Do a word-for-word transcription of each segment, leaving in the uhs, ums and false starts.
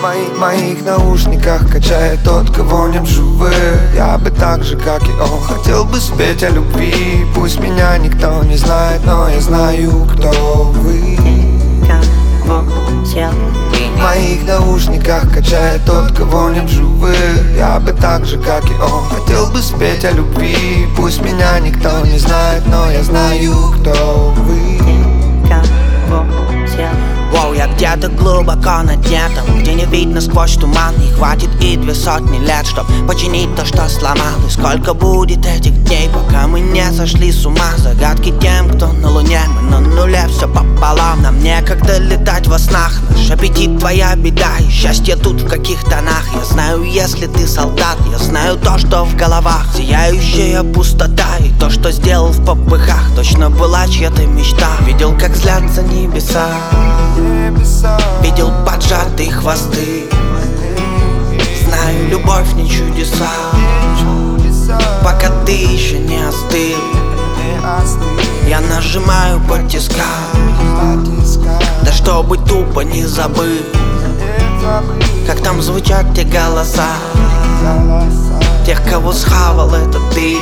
В моих наушниках качает тот, кого нет в живых. Я бы так же, как и он, хотел бы спеть о любви. Пусть меня никто не знает, но я знаю, кто вы. В моих наушниках качает тот, кого нет в живых. Я бы так же, как и он, хотел бы спеть о любви. Пусть меня никто не знает, но я знаю, кто вы. Воу, я где-то глубоко над нетом, где не видно сквозь туман. Не хватит и две сотни лет, чтоб починить то, что сломал. И сколько будет этих дней, пока мы не сошли с ума. Загадки тем, кто на луне, мы на нуле, все пополам. Нам некогда летать во снах, наш аппетит твоя беда. И счастье тут в каких тонах. Я знаю, если ты солдат, я знаю то, что в головах. Зияющая пустота и то, что сделал в попыхах, точно была чья-то мечта. Видел, как злятся небеса, видел поджатые хвосты. Знаю, любовь не чудеса, пока ты еще не остыл. Я нажимаю по тискам, да чтобы тупо не забыть, как там звучат те голоса тех, кого схавал это ты.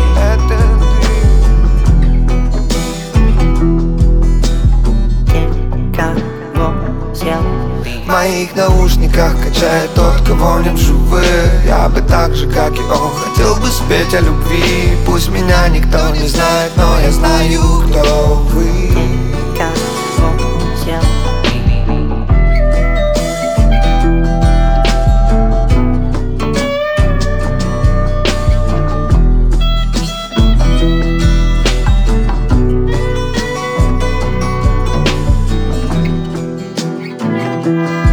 В моих наушниках качает тот, кого нет в живых. Я бы так же, как и он, хотел бы спеть о любви. Пусть меня никто не знает, но я знаю, кто вы. Thank